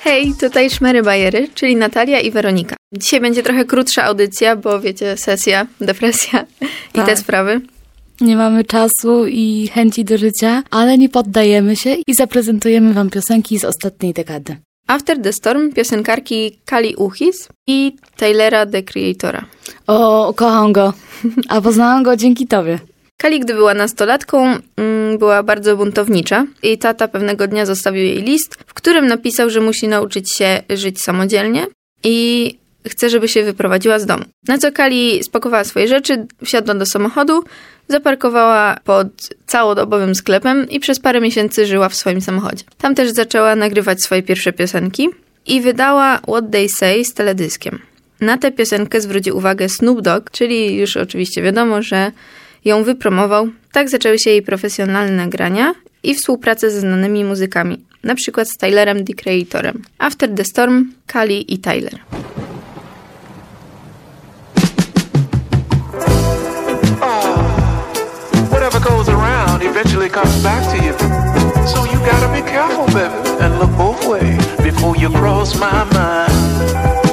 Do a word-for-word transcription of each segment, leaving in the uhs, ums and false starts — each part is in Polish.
Hej, tutaj Szmery Bajery, czyli Natalia i Weronika. Dzisiaj będzie trochę krótsza audycja, bo wiecie, sesja, depresja i tak. te sprawy. Nie mamy czasu i chęci do życia, ale nie poddajemy się i zaprezentujemy wam piosenki z ostatniej dekady. After the Storm piosenkarki Kali Uchis i Tylera, the Creatora. O, kocham go, a poznałam go dzięki tobie. Kali, gdy była nastolatką, była bardzo buntownicza i tata pewnego dnia zostawił jej list, w którym napisał, że musi nauczyć się żyć samodzielnie i chce, żeby się wyprowadziła z domu. Na co Kali spakowała swoje rzeczy, wsiadła do samochodu, zaparkowała pod całodobowym sklepem i przez parę miesięcy żyła w swoim samochodzie. Tam też zaczęła nagrywać swoje pierwsze piosenki i wydała What They Say z teledyskiem. Na tę piosenkę zwrócił uwagę Snoop Dogg, czyli już oczywiście wiadomo, że ją wypromował. Tak zaczęły się jej profesjonalne nagrania i współpraca ze znanymi muzykami, na przykład z Tylerem, the Creatorem. After the Storm, Kali i Tyler. Goes around eventually comes back to you, so you gotta be careful, baby, and look both ways before you cross my mind.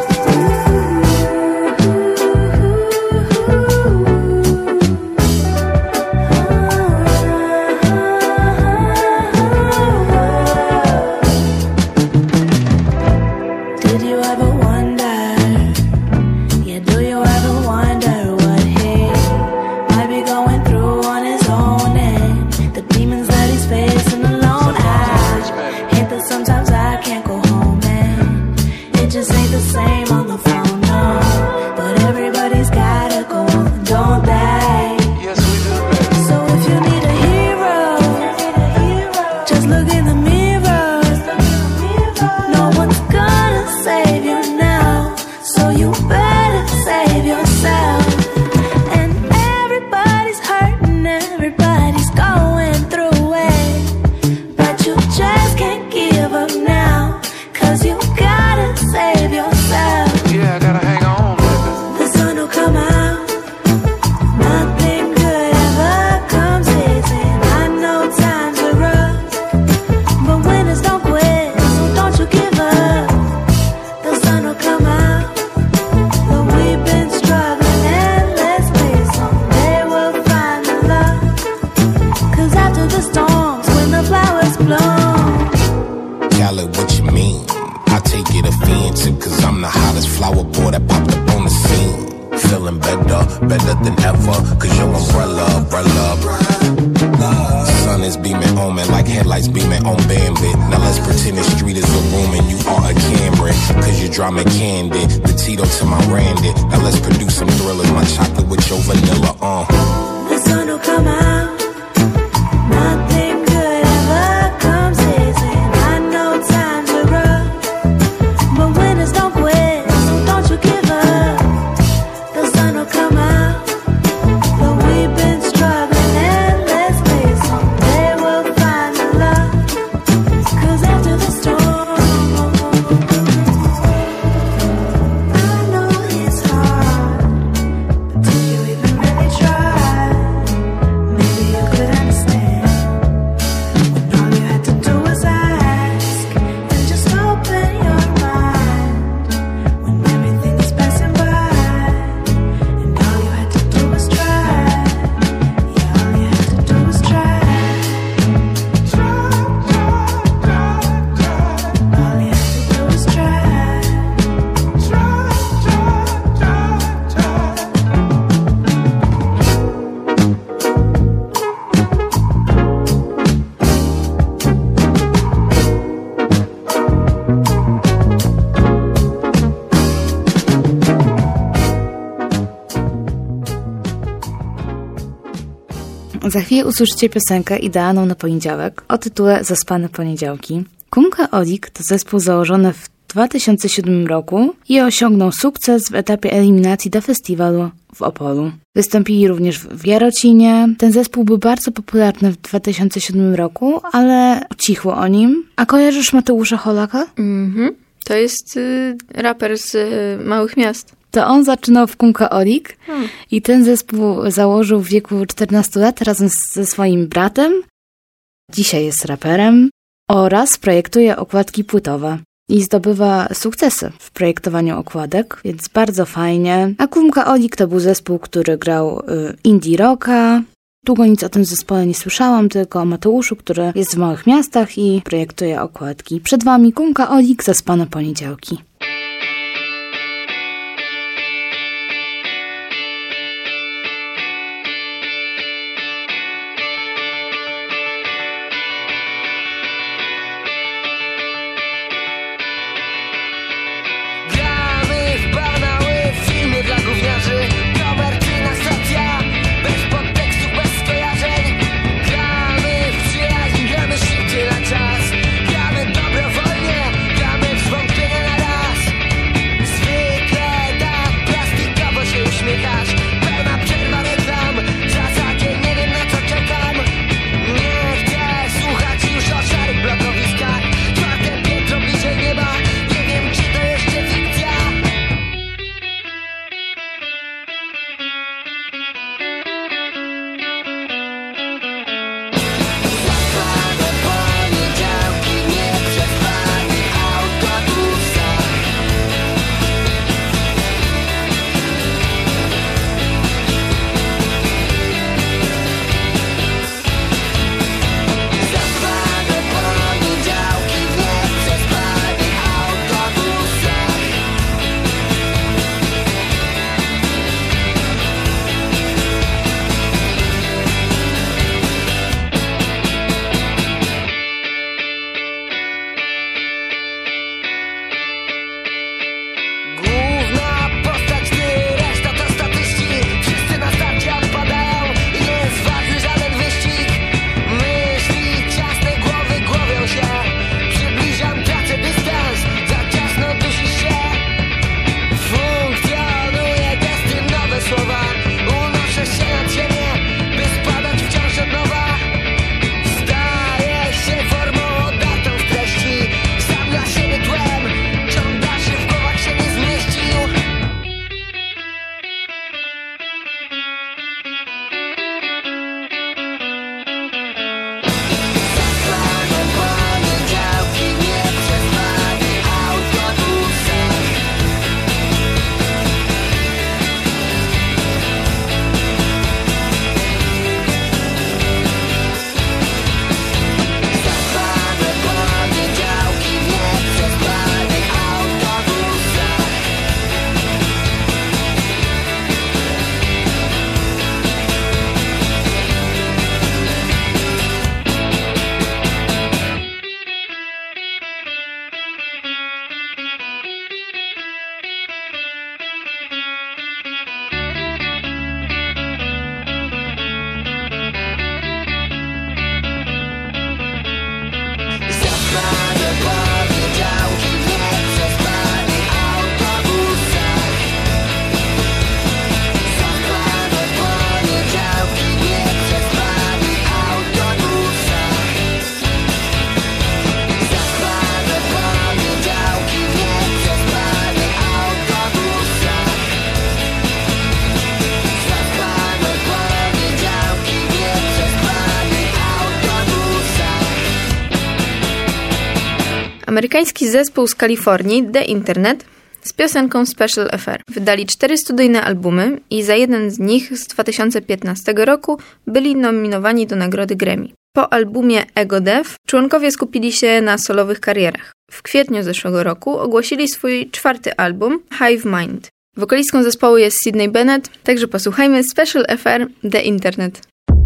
Za chwilę usłyszycie piosenkę idealną na poniedziałek o tytule Zaspane poniedziałki. Kunka Olik to zespół założony w dwa tysiące siódmym roku i osiągnął sukces w etapie eliminacji do festiwalu w Opolu. Wystąpili również w Jarocinie. Ten zespół był bardzo popularny w dwa tysiące siódmym roku, ale cichło o nim. A kojarzysz Mateusza Holaka? Mhm. To jest y, raper z y, małych miast. To on zaczynał w Kunka Olik hmm. i ten zespół założył w wieku czternastu lat razem ze swoim bratem. Dzisiaj jest raperem oraz projektuje okładki płytowe. i zdobywa sukcesy w projektowaniu okładek, więc bardzo fajnie. A Kumka Olik to był zespół, który grał y, indie rocka. Długo nic o tym zespole nie słyszałam, tylko o Mateuszu, który jest w małych miastach i projektuje okładki. Przed wami Kumka Olik, Zaspane poniedziałki. Amerykański zespół z Kalifornii, The Internet, z piosenką Special Affair. Wydali cztery studyjne albumy i za jeden z nich z dwa tysiące piętnastego roku byli nominowani do nagrody Grammy. Po albumie Ego Death członkowie skupili się na solowych karierach. W kwietniu zeszłego roku ogłosili swój czwarty album, Hive Mind. Wokalistką zespołu jest Sydney Bennett, także posłuchajmy Special Affair, The Internet.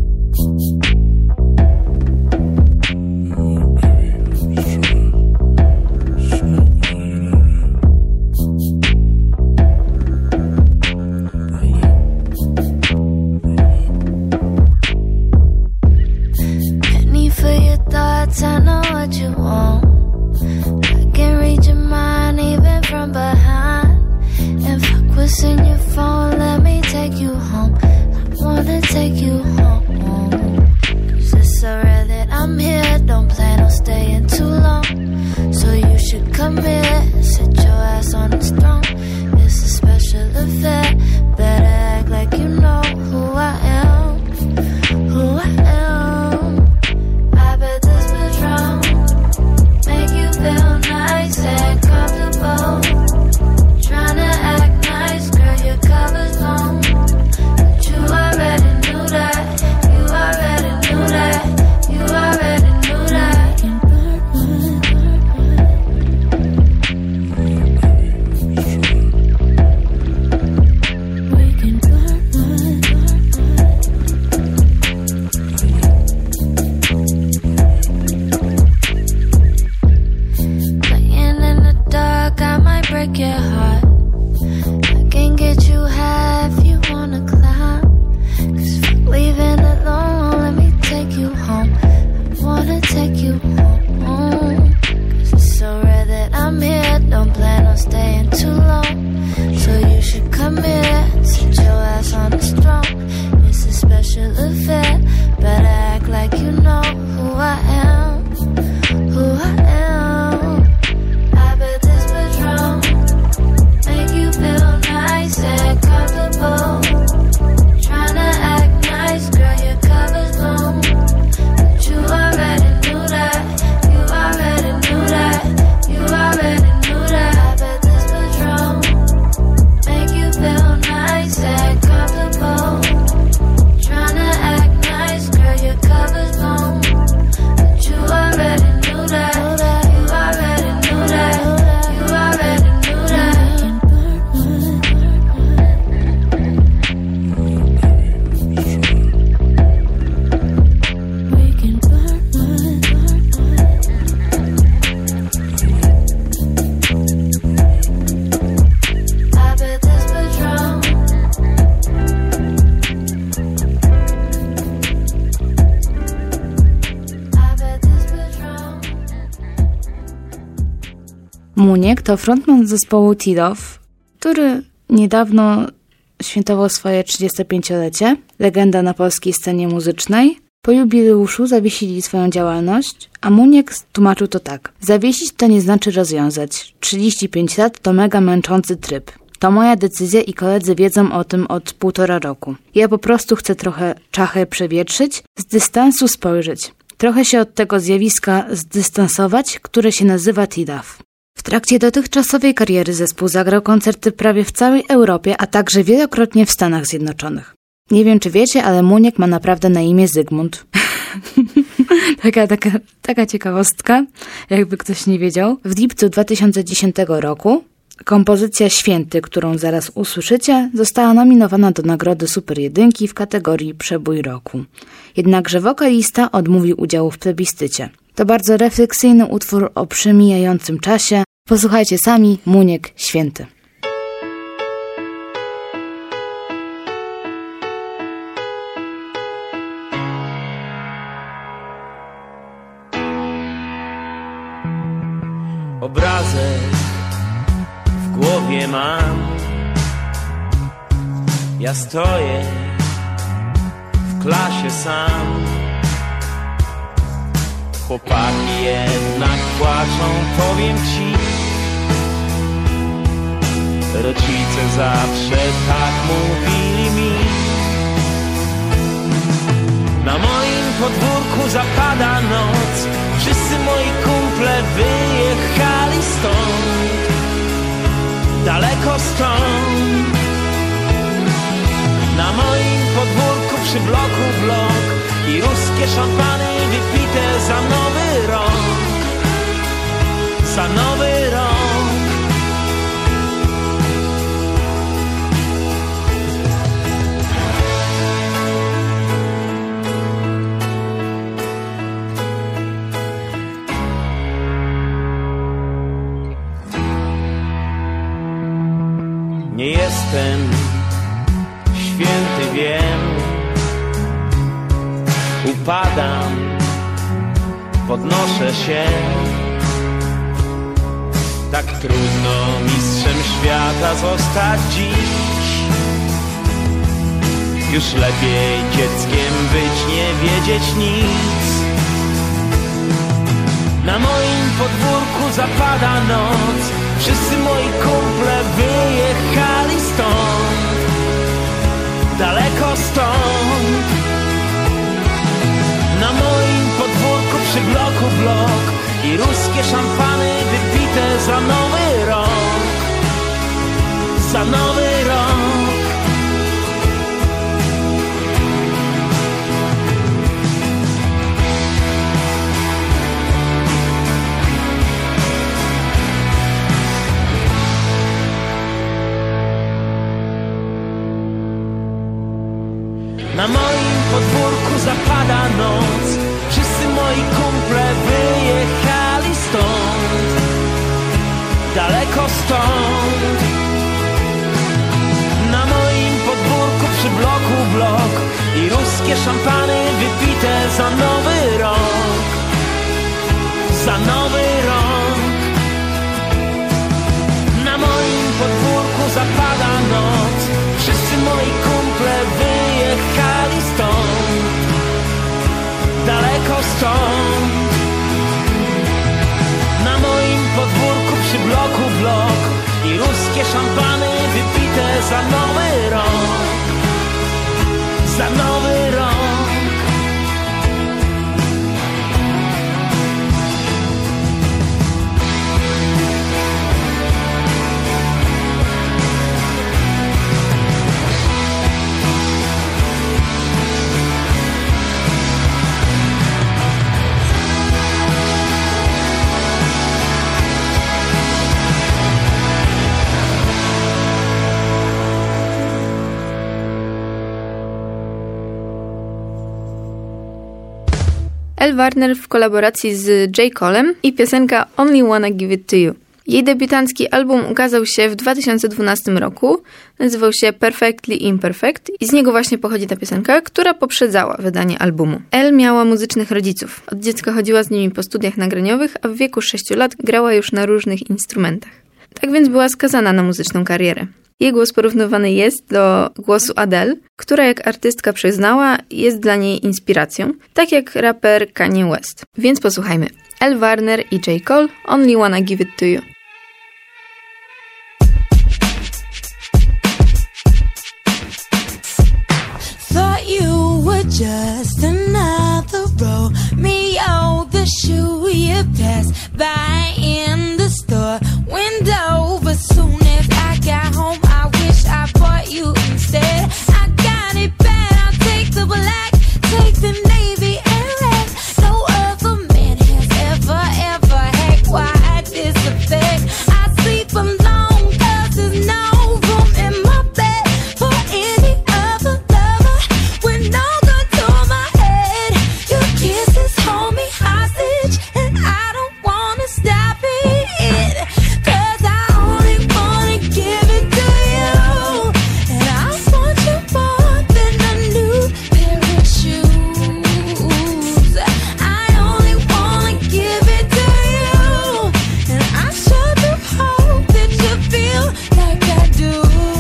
I know what you want. I can read your mind even from behind. And fuck what's in your phone, let me take you home. I wanna take you home. Cause it's so rare that I'm here, don't plan on staying too long. So you should come here, sit your ass on this throne. It's a special affair, better act like you know who I am. Who I am. I bet this Patron make you feel nice and Muniek to frontman zespołu T-Love, który niedawno świętował swoje trzydziestopięciolecie. Legenda na polskiej scenie muzycznej. Po jubileuszu zawiesili swoją działalność, a Muniek tłumaczył to tak. Zawiesić to nie znaczy rozwiązać. trzydzieści pięć lat to mega męczący tryb. To moja decyzja i koledzy wiedzą o tym od półtora roku. Ja po prostu chcę trochę czachę przewietrzyć, z dystansu spojrzeć. Trochę się od tego zjawiska zdystansować, które się nazywa T-Love. W trakcie dotychczasowej kariery zespół zagrał koncerty prawie w całej Europie, a także wielokrotnie w Stanach Zjednoczonych. Nie wiem, czy wiecie, ale Muniek ma naprawdę na imię Zygmunt. taka, taka, taka ciekawostka, jakby ktoś nie wiedział. W lipcu dwa tysiące dziesiątego roku kompozycja Święty, którą zaraz usłyszycie, została nominowana do nagrody Super Jedynki w kategorii Przebój Roku. Jednakże wokalista odmówił udziału w plebiscycie. To bardzo refleksyjny utwór o przemijającym czasie. Posłuchajcie sami, Muniek Święty. Obrazek w głowie mam. Ja stoję w klasie sam. Chłopaki jednak płaczą, powiem ci. Rodzice zawsze tak mówili mi. Na moim podwórku zapada noc. Wszyscy moi kumple wyjechali stąd, daleko stąd. Na moim podwórku przy bloku blok i ruskie szampany wypite za nowy rok, za nowy rok. Nie jestem święty, wiem. Upadam, podnoszę się. Tak trudno mistrzem świata zostać dziś. Już lepiej dzieckiem być, nie wiedzieć nic. Na moim podwórku zapada noc. Wszyscy moi kumple wyjechali stąd, daleko stąd. Na moim podwórku przy bloku blok i ruskie szampany wypite za nowy rok, za nowy rok. Na moim podwórku zapada noc. Wszyscy moi kumple wyjechali stąd, daleko stąd. Na moim podwórku przy bloku blok i ruskie szampany wypite za nowy rok, za nowy rok. Na moim podwórku zapada noc. Wszyscy moi kumple wyjechali stąd, daleko stąd. Na moim podwórku przy bloku blok i ruskie szampany wypite za nowy rok, za nowy rok. Elle Warner w kolaboracji z J. Colem i piosenka Only Wanna Give It To You. Jej debiutancki album ukazał się w dwa tysiące dwunastym roku, nazywał się Perfectly Imperfect i z niego właśnie pochodzi ta piosenka, która poprzedzała wydanie albumu. Elle miała muzycznych rodziców. Od dziecka chodziła z nimi po studiach nagraniowych, a w wieku sześciu lat grała już na różnych instrumentach. Tak więc była skazana na muzyczną karierę. Jej głos porównywany jest do głosu Adele, która jak artystka przyznała, jest dla niej inspiracją, tak jak raper Kanye West. Więc posłuchajmy. Elle Warner i J. Cole, Only Wanna Give It To You. Thought you were just another Romeo, the shoe you passed by in the store window. But soon as I got home, I wish I bought you instead. I got it bad, I'll take the black, take the navy and red. No other man has ever, ever had quite this effect. I sleep alone cause there's no room in my bed for any other lover. With no gun to my head, your kisses hold me hostage, and I don't wanna stop it. Cause I only wanna give it to you, and I want you more than a new pair of shoes. I only wanna give it to you, and I sure do hope that you feel like I do.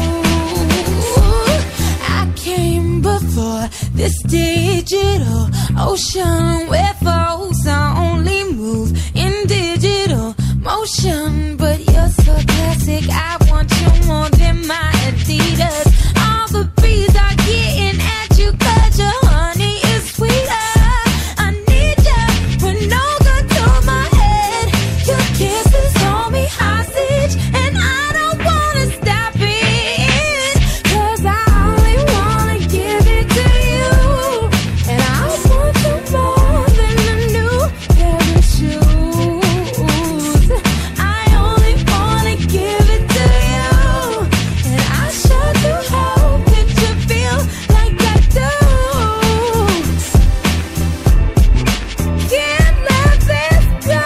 I came before this digital ocean where folks only move in digital motion. But you're so classic, I want you more than my Adidas. All the bees are getting at you cause your honey is sweeter. I need you with no gun to my head. Your kisses hold me hostage, and I don't wanna stop it. Cause I only wanna give it to you, and I want you more than a new pair of shoes. I only wanna give it to you, and I sure do hope that you feel like I do. Can't let this go.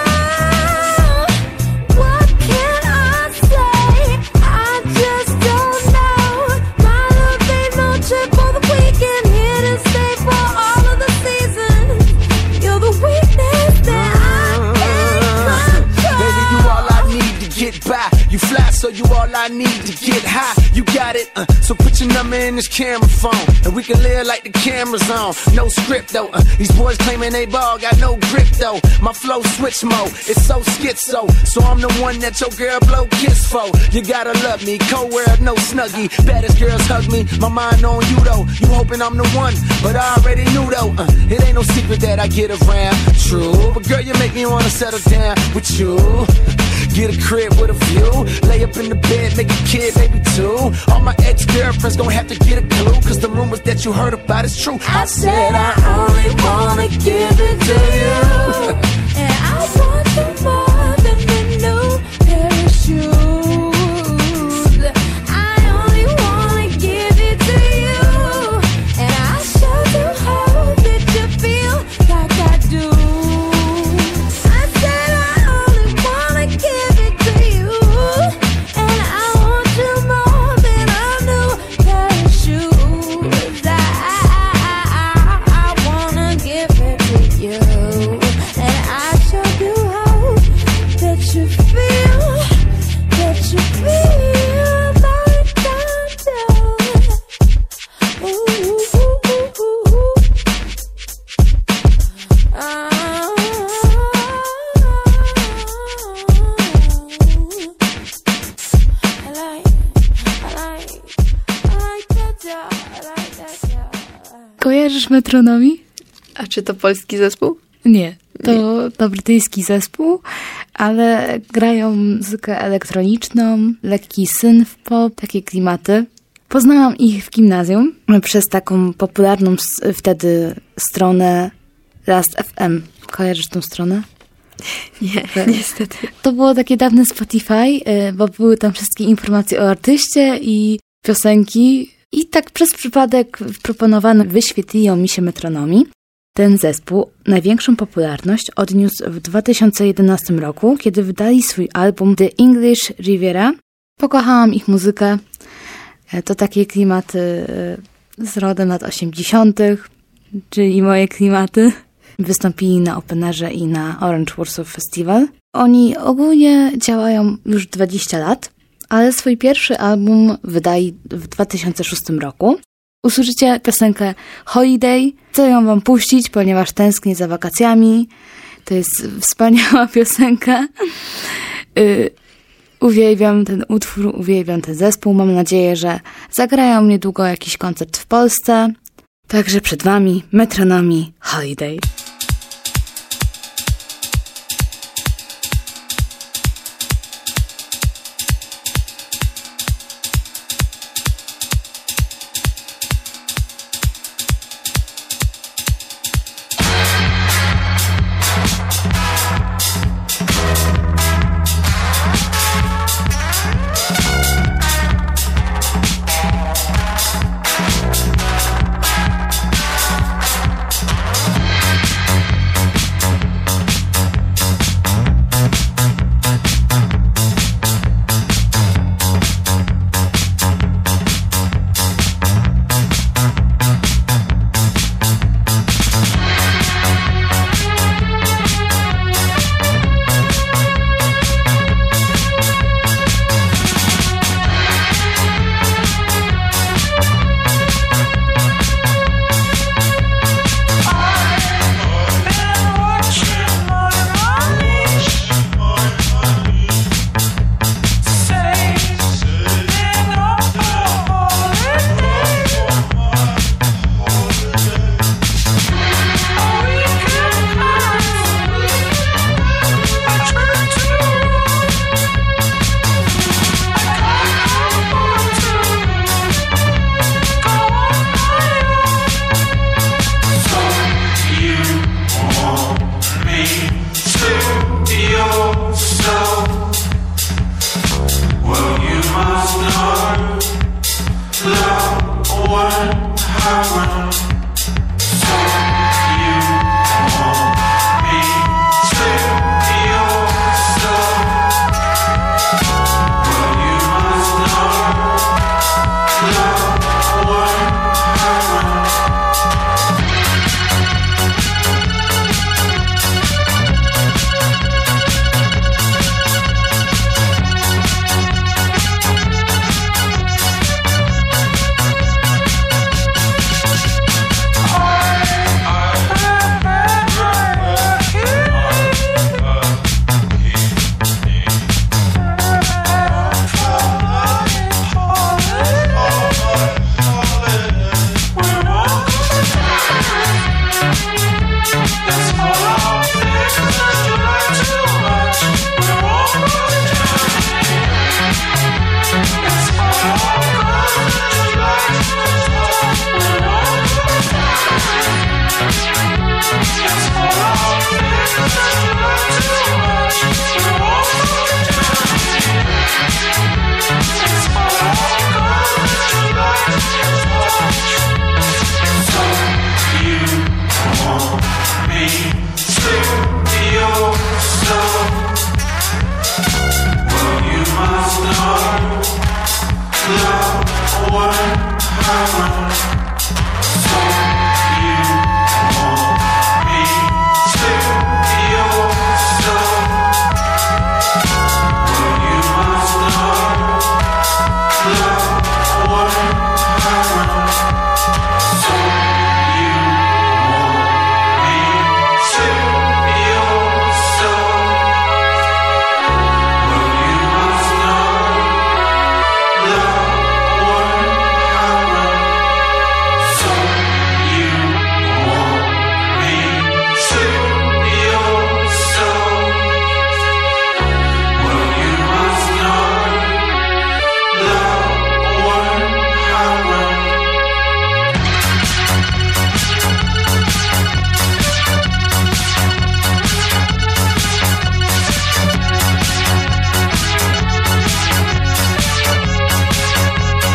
What can I say? I just don't know. My love ain't no trip for the weekend, here to stay for all of the seasons. You're the weakness that I can't control. Baby, you all I need to get by. You fly, so you all I need to get high. You got it, uh, so put your number in this camera phone, and we can live like the camera's on. No script though, uh, these boys claiming they ball, got no grip though. My flow switch mode, it's so schizo, so I'm the one that your girl blow kiss for. You gotta love me, co-wear, no snuggie. Baddest girls hug me, my mind on you though. You hoping I'm the one, but I already knew though. Uh, it ain't no secret that I get around, true. But girl, you make me wanna settle down with you. Get a crib with a view, lay up in the bed, make a kid, maybe two. All my ex-girlfriends gon' have to get a clue, cause the rumors that you heard about is true. I said I only wanna give it to you, and I want you more than a new pair of shoes. I only wanna give it to you, and I sure do hope that you feel like I do. I said I only wanna give it to you, and I want you more than a new pair of shoes. I, I, I, I wanna give it to you, and I sure do hope that you feel, that you feel like I do. Ooh, ooh, ooh, ooh, ooh. Ah. I like, I like, I like that job, I like that job. Kojarzysz Metronomi? A czy to polski zespół? Nie, to, to brytyjski zespół, ale grają muzykę elektroniczną, lekki synth-pop, takie klimaty. Poznałam ich w gimnazjum przez taką popularną s- wtedy stronę Last F M. Kojarzysz tą stronę? Nie, niestety. To było takie dawne Spotify, y, bo były tam wszystkie informacje o artyście i piosenki. I tak przez przypadek w proponowanym wyświetliło mi się Metronomi. Ten zespół największą popularność odniósł w dwa tysiące jedenastym roku, kiedy wydali swój album The English Riviera. Pokochałam ich muzykę. To takie klimaty z rodem lat osiemdziesiątych, czyli moje klimaty. Wystąpili na Openerze i na Orange Warsaw Festival. Oni ogólnie działają już dwadzieścia lat, ale swój pierwszy album wydali w dwa tysiące szóstym roku. Usłyszycie piosenkę Holiday. Chcę ją wam puścić, ponieważ tęsknię za wakacjami. To jest wspaniała piosenka. Yy, uwielbiam ten utwór, uwielbiam ten zespół. Mam nadzieję, że zagrają niedługo jakiś koncert w Polsce. Także przed wami Metronomi Holiday.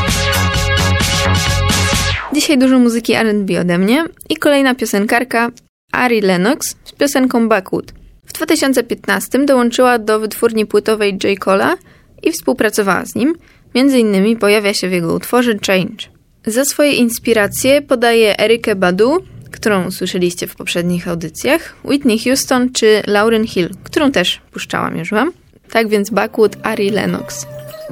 Dzisiaj dużo muzyki R and B ode mnie i kolejna piosenkarka Ari Lennox z piosenką Backwood. W dwa tysiące piętnastym dołączyła do wytwórni płytowej J. Cole'a i współpracowała z nim. Między innymi pojawia się w jego utworze Change. Za swoje inspiracje podaje Erykę Badu, którą usłyszeliście w poprzednich audycjach, Whitney Houston czy Lauryn Hill, którą też puszczałam już wam. Tak więc Backwood, Ari Lennox.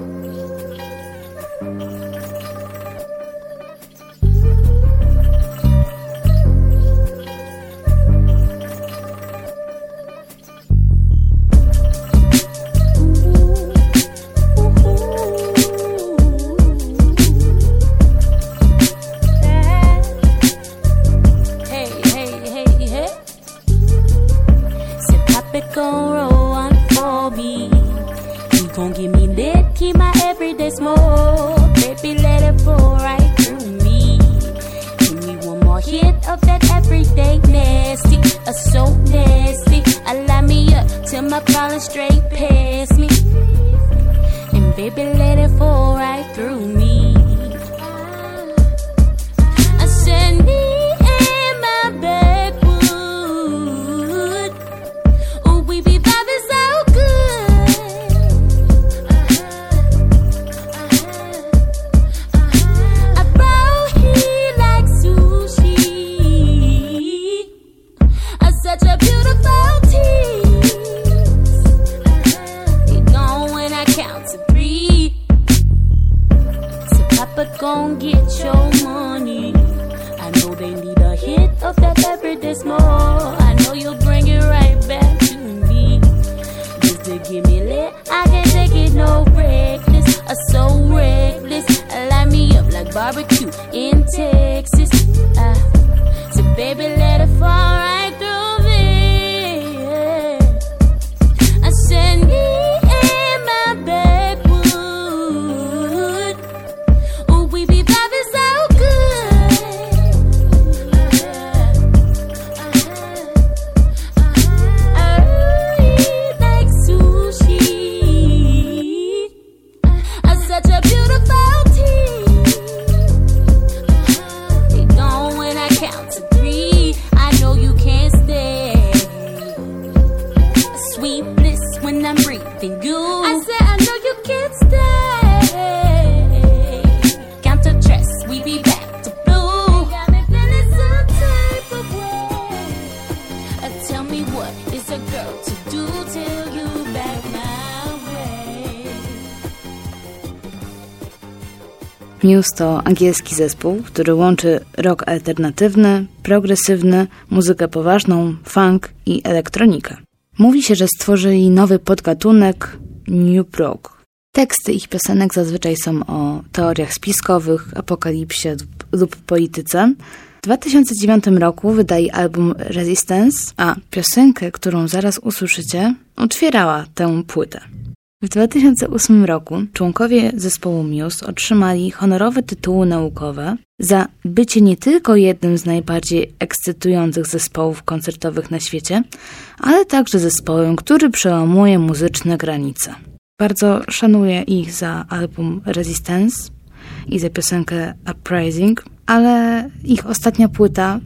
Muse to angielski zespół, który łączy rock alternatywny, progresywny, muzykę poważną, funk i elektronikę. Mówi się, że stworzyli nowy podgatunek New Prog. Teksty ich piosenek zazwyczaj są o teoriach spiskowych, apokalipsie lub, lub polityce. W dwa tysiące dziewiątym roku wydali album Resistance, a piosenkę, którą zaraz usłyszycie, otwierała tę płytę. W dwa tysiące ósmym roku członkowie zespołu Muse otrzymali honorowe tytuły naukowe za bycie nie tylko jednym z najbardziej ekscytujących zespołów koncertowych na świecie, ale także zespołem, który przełamuje muzyczne granice. Bardzo szanuję ich za album Resistance i za piosenkę Uprising, ale ich ostatnia płyta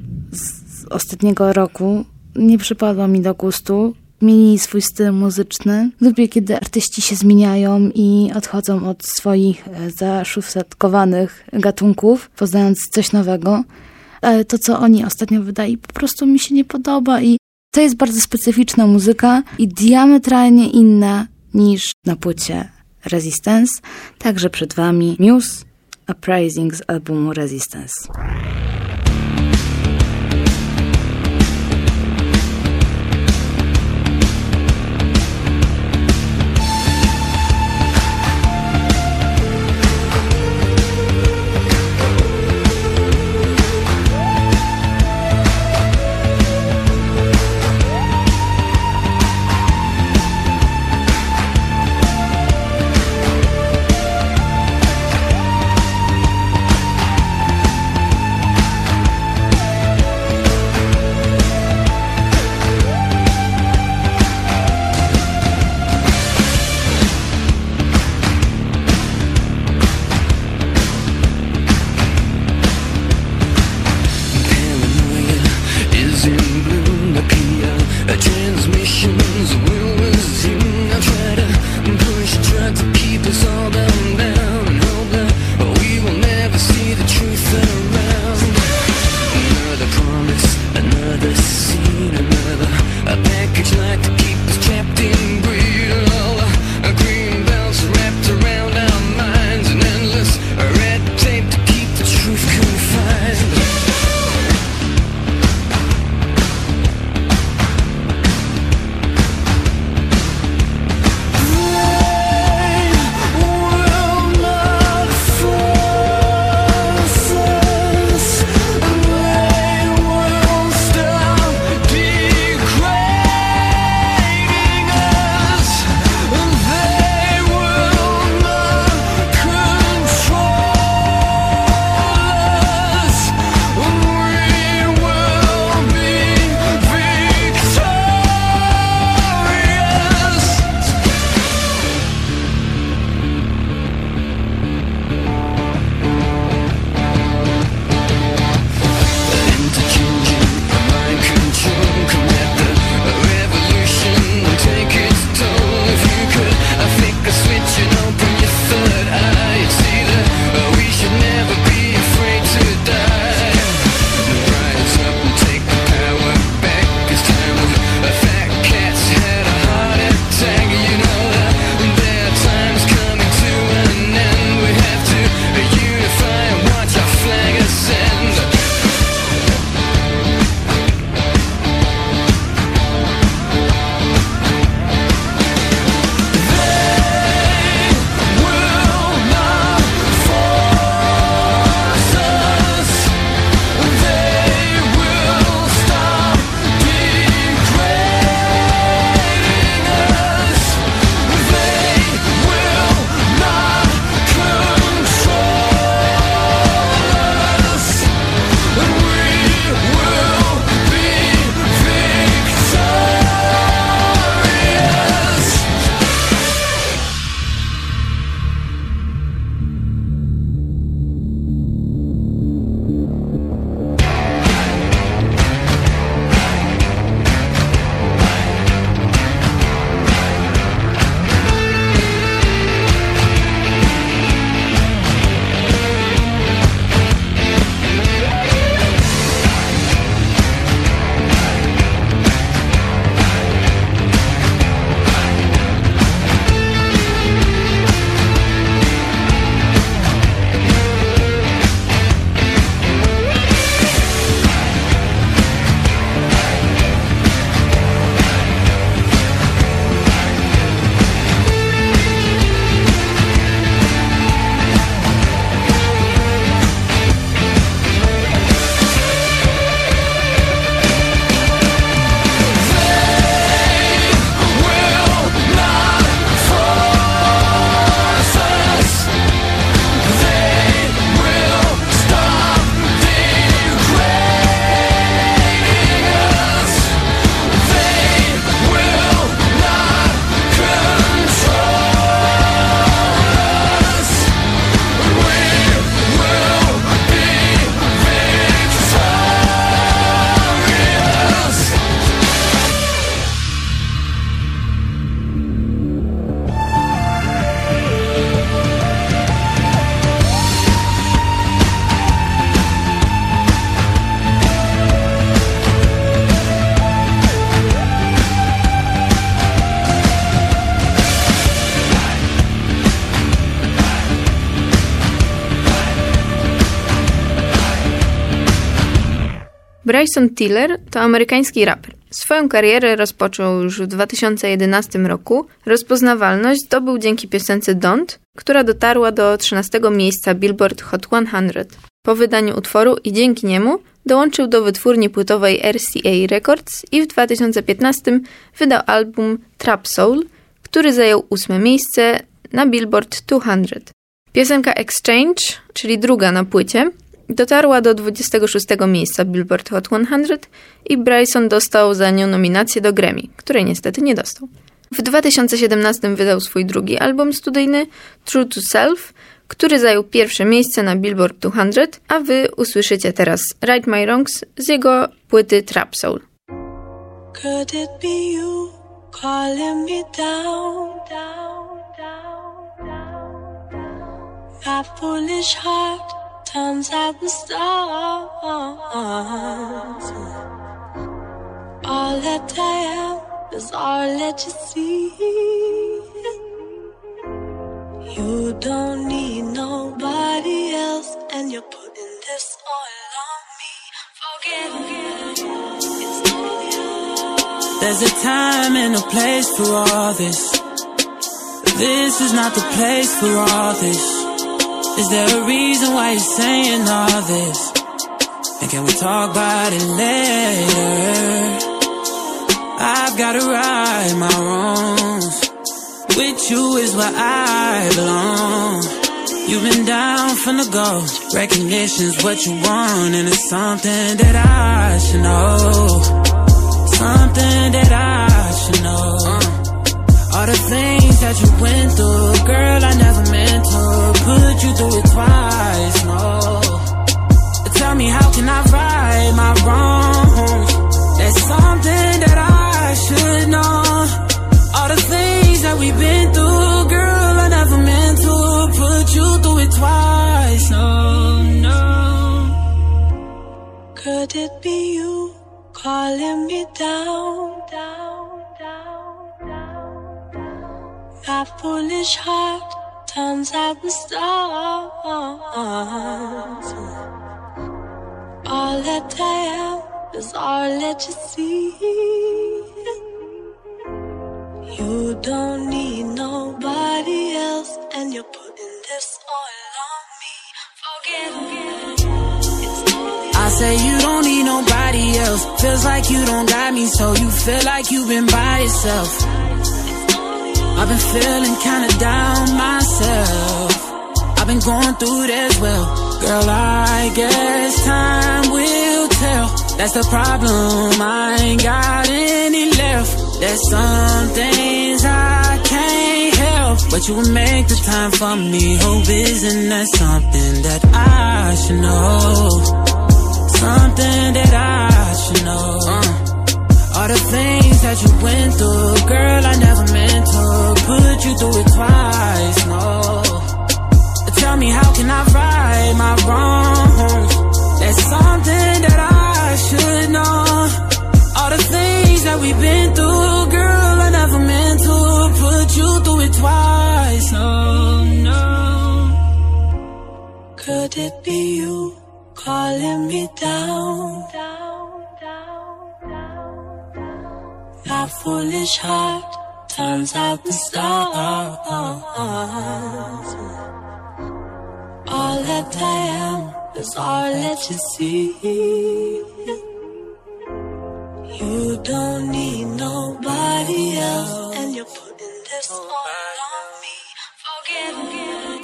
z ostatniego roku nie przypadła mi do gustu. Zmienili swój styl muzyczny. Lubię, kiedy artyści się zmieniają i odchodzą od swoich zaszufladkowanych gatunków, poznając coś nowego. Ale to, co oni ostatnio wydali, po prostu mi się nie podoba i to jest bardzo specyficzna muzyka i diametralnie inna niż na płycie Resistance. Także przed wami Muse, Uprising z albumu Resistance. Bryson Tiller to amerykański raper. Swoją karierę rozpoczął już w dwa tysiące jedenastym roku. Rozpoznawalność zdobył dzięki piosence Don't, która dotarła do trzynastego miejsca Billboard Hot sto. Po wydaniu utworu i dzięki niemu dołączył do wytwórni płytowej R C A Records i w dwa tysiące piętnastym wydał album Trap Soul, który zajął ósme miejsce na Billboard dwieście. Piosenka Exchange, czyli druga na płycie, dotarła do dwudziestego szóstego miejsca Billboard Hot sto i Bryson dostał za nią nominację do Grammy, której niestety nie dostał. W dwa tysiące siedemnastym wydał swój drugi album studyjny True to Self, który zajął pierwsze miejsce na Billboard dwieście, a wy usłyszycie teraz Right My Wrongs z jego płyty Trap Soul. Could it be you calling me down, down, down, down? My foolish heart turns out the stars. All that I am is all that you see. You don't need nobody else, and you're putting this all on me. Forget it. It's all you. There's a time and a place for all this. This is not the place for all this. Is there a reason why you're saying all this? And can we talk about it later? I've gotta right my wrongs. With you is where I belong. You've been down from the go. Recognition's what you want, and it's something that I should know. Something that I should know. All the things that you went through, girl, I never meant to put you through it twice, no. Tell me, how can I right my wrongs? There's something that I should know. All the things that we've been through, girl, I never meant to put you through it twice, no, no. Could it be you calling me down, down, down, down, down? My foolish heart turns out the stars. All that I am is all that you see. You don't need nobody else, and you're putting this all on me. Forget it. It's all you. I say you don't need nobody else. Feels like you don't got me, so you feel like you've been by yourself. I've been feeling kinda down myself. I've been going through it as well. Girl, I guess time will tell. That's the problem, I ain't got any left. There's some things I can't help, but you will make the time for me. Hope isn't that something that I should know? Something that I should know. uh. All the things that you went through, girl, I never meant to put you through it twice, no. Tell me, how can I right my wrongs? There's something that I should know. All the things that we've been through, girl, I never meant to put you through it twice, no, no. Could it be you calling me down, down, down, down, down? My foolish heart turns out the stars. All that I am is all that you see. You don't need nobody else, and you're putting this all on me. Forget it.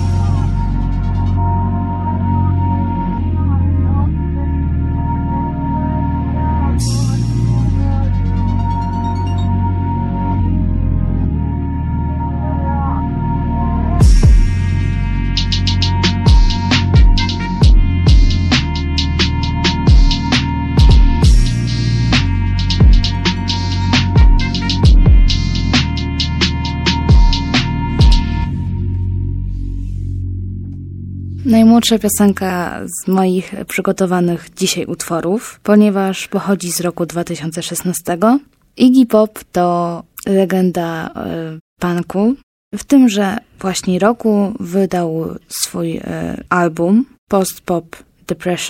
Najmłodsza piosenka z moich przygotowanych dzisiaj utworów, ponieważ pochodzi z roku dwa tysiące szesnastego. Iggy Pop to legenda y, punku. W tymże właśnie roku wydał swój y, album Post Pop Depression.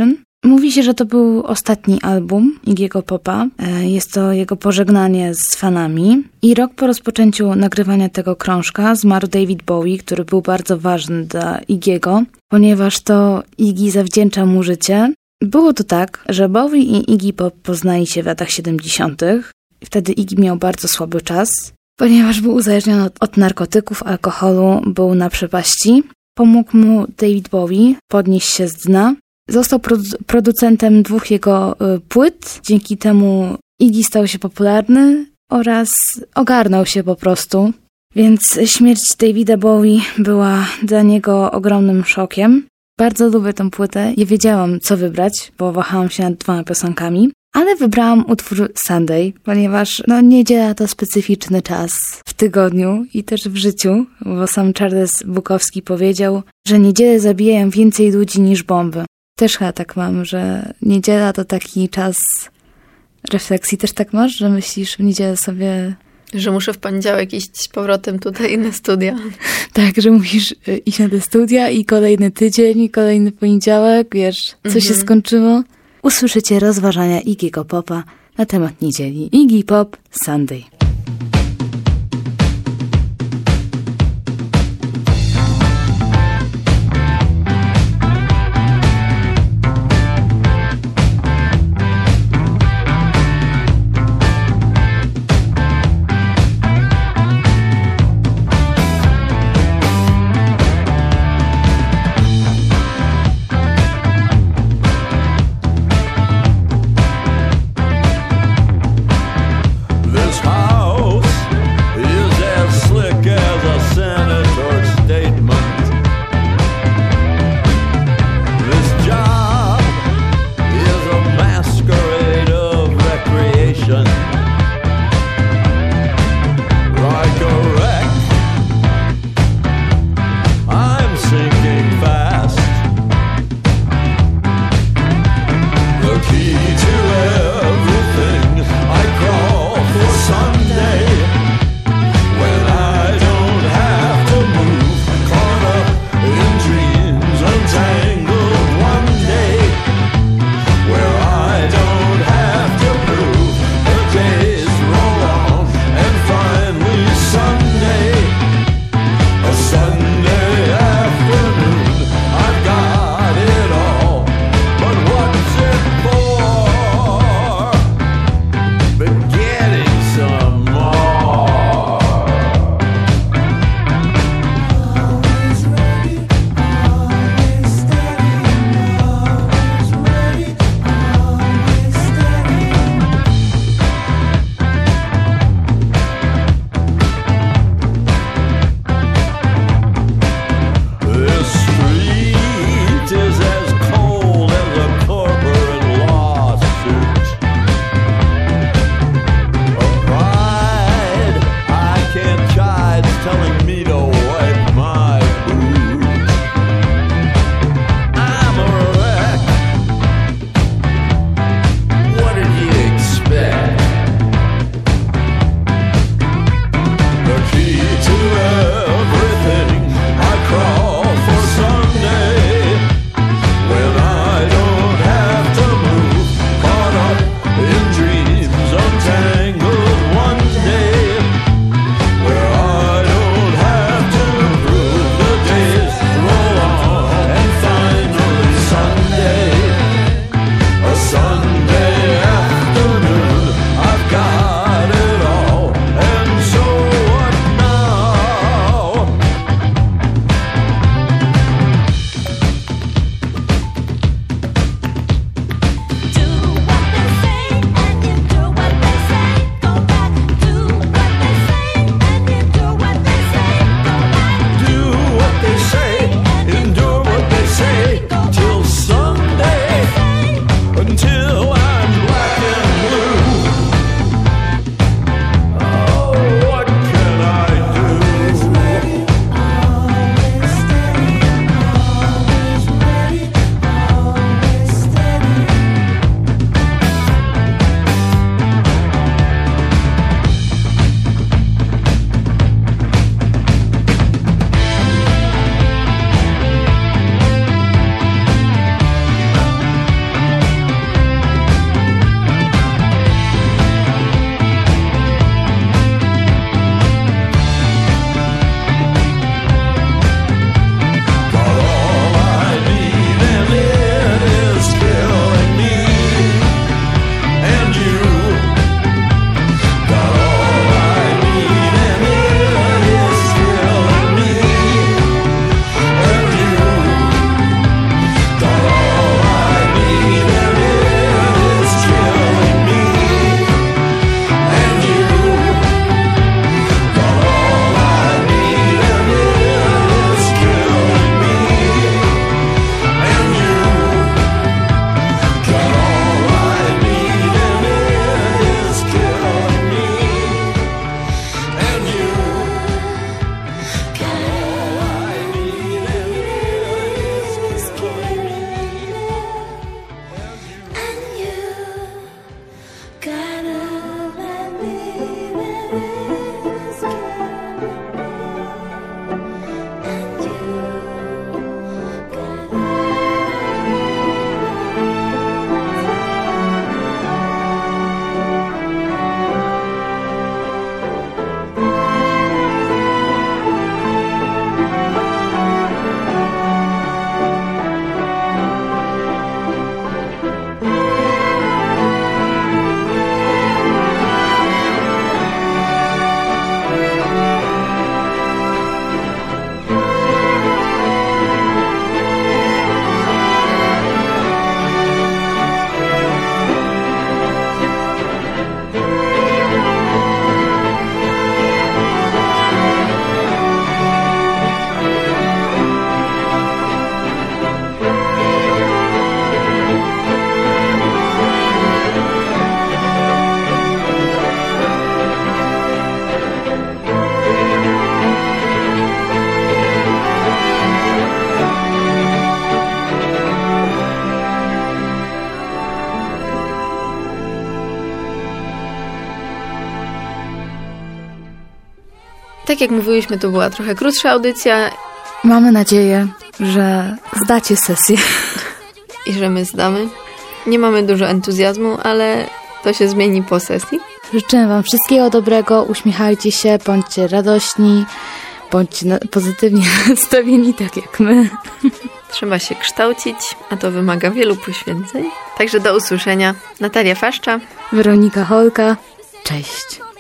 Mówi się, że to był ostatni album Iggy'ego Popa. Jest to jego pożegnanie z fanami. I rok po rozpoczęciu nagrywania tego krążka zmarł David Bowie, który był bardzo ważny dla Iggy'ego, ponieważ to Iggy zawdzięcza mu życie. Było to tak, że Bowie i Iggy Pop poznali się w latach siedemdziesiątych. Wtedy Iggy miał bardzo słaby czas, ponieważ był uzależniony od, od narkotyków, alkoholu, był na przepaści. Pomógł mu David Bowie podnieść się z dna. Został produ- producentem dwóch jego y, płyt. Dzięki temu Iggy stał się popularny oraz ogarnął się po prostu. Więc śmierć Davida Bowie była dla niego ogromnym szokiem. Bardzo lubię tę płytę. Nie wiedziałam, co wybrać, bo wahałam się nad dwoma piosenkami. Ale wybrałam utwór Sunday, ponieważ no, niedziela to specyficzny czas w tygodniu i też w życiu, bo sam Charles Bukowski powiedział, że niedziele zabijają więcej ludzi niż bomby. Też chyba tak mam, że niedziela to taki czas refleksji. Też tak masz, że myślisz w niedzielę sobie... Że muszę w poniedziałek iść z powrotem tutaj na studia. Tak, że musisz iść na te studia i kolejny tydzień, i kolejny poniedziałek, wiesz, co mm-hmm. się skończyło. Usłyszycie rozważania Iggy'ego Popa na temat niedzieli. Iggy Pop, Sunday. This heart tak jak mówiłyśmy, to była trochę krótsza audycja. Mamy nadzieję, że zdacie sesję. I że my zdamy. Nie mamy dużo entuzjazmu, ale to się zmieni po sesji. Życzymy wam wszystkiego dobrego, uśmiechajcie się, bądźcie radośni, bądźcie na- pozytywnie nastawieni, tak jak my. Trzeba się kształcić, a to wymaga wielu poświęceń. Także do usłyszenia. Natalia Faszcza. Weronika Holka. Cześć.